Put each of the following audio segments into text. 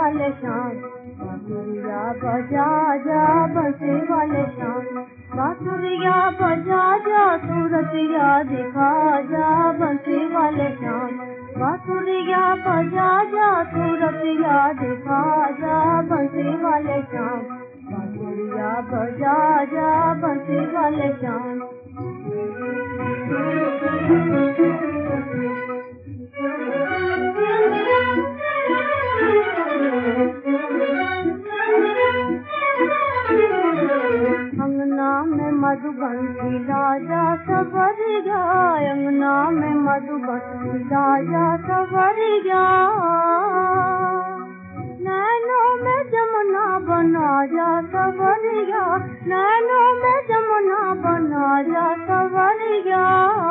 वाले शाम, बांसुरिया बजा जा बंसी वाले शाम, बांसुरिया बजा जा सूरतिया दिखा जा बंसी वाले शाम, बांसुरिया बजा जा सूरतिया दिखा जा बंसी वाले शाम, बांसुरिया बजा जा बंसी वाले शाम। अंगना में मधुबन राजा सवरिया, अंगना में मधुबन राजा सवरिया, नैनों में जमुना बना जा सवरिया, नैनों में जमुना बना जा सवरिया,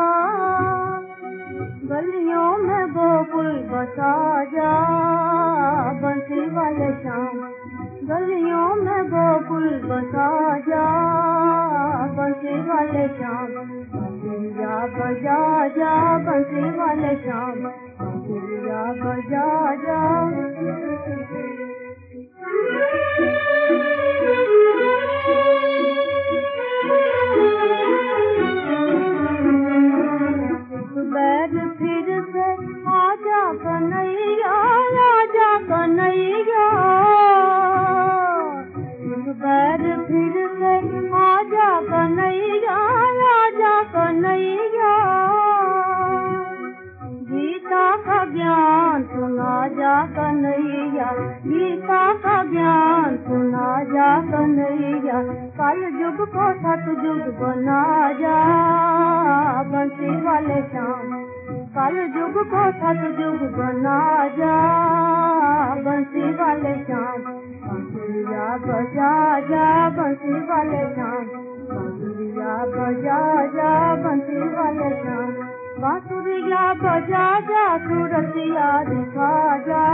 गलियों में गोकुल बसा जा बंसी वाले शाम, गलियों में गोकुल बसा जा बंसी वाले शाम, बांसुरिया बजा जा बंसी वाले शाम, बांसुरिया बजा जा। बैठ फिर से आजा कन्हैया, आजा कन्हैया, बैठ फिर से आजा कन्हैया, आजा कन्हैया, गीता का ज्ञान सुना जा कन्हैया, गीता का ज्ञान सुना जा कन्हैया, कल युग को सतयुग बना जा बंसी वाले शाम, कल युग को सतयुग बना जा बंसी वाले शाम, बांसुरिया बजा जा बंसी वाले शाम, बांसुरिया बजा जा बंसी वाले शाम, बांसुरिया बजा जा सूरतिया दिखा जा